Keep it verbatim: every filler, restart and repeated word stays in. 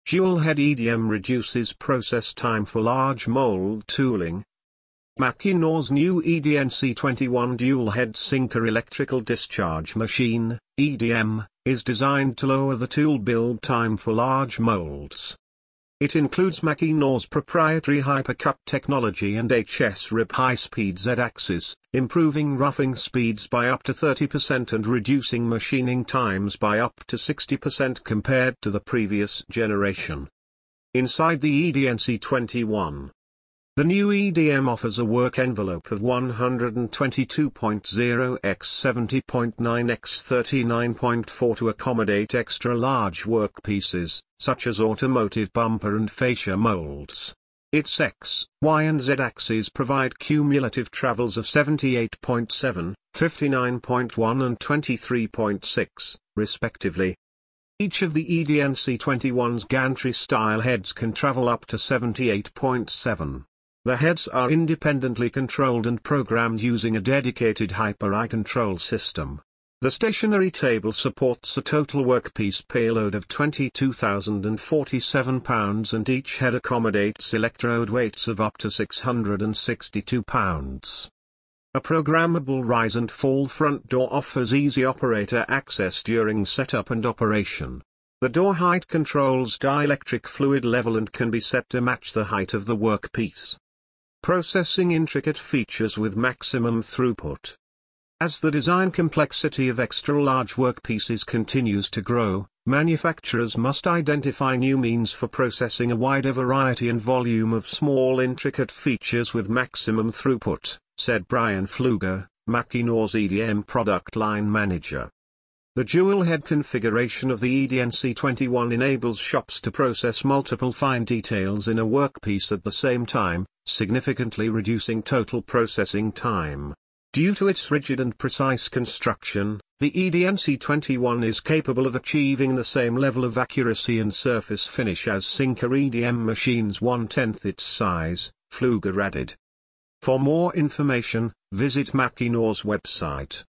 Dual-head E D M reduces process time for large mold tooling. Machinor's new E D N C twenty-one dual-head sinker electrical discharge machine, E D M, is designed to lower the tool build time for large molds. It includes Machinor's proprietary hypercut technology and H S R I P high-speed Z-axis, improving roughing speeds by up to thirty percent and reducing machining times by up to sixty percent compared to the previous generation. Inside the E D N C twenty-one, the new E D M offers a work envelope of one hundred twenty-two point zero by seventy point nine by thirty-nine point four to accommodate extra-large workpieces, such as automotive bumper and fascia molds. Its X, Y and Z axes provide cumulative travels of seventy-eight point seven, fifty-nine point one and twenty-three point six, respectively. Each of the E D N C twenty-one's gantry-style heads can travel up to seventy-eight point seven. The heads are independently controlled and programmed using a dedicated Hyper-I control system. The stationary table supports a total workpiece payload of twenty-two thousand forty-seven pounds and each head accommodates electrode weights of up to six hundred sixty-two pounds. A programmable rise and fall front door offers easy operator access during setup and operation. The door height controls dielectric fluid level and can be set to match the height of the workpiece. Processing intricate features with maximum throughput. As the design complexity of extra-large workpieces continues to grow, manufacturers must identify new means for processing a wider variety and volume of small intricate features with maximum throughput, said Brian Pfluger, Machinor's E D M product line manager. The dual-head configuration of the E D N C twenty-one enables shops to process multiple fine details in a workpiece at the same time, significantly reducing total processing time. Due to its rigid and precise construction, the E D N C twenty-one is capable of achieving the same level of accuracy and surface finish as sinker E D M machines one-tenth its size, Pfluger added. For more information, visit Machinor's website.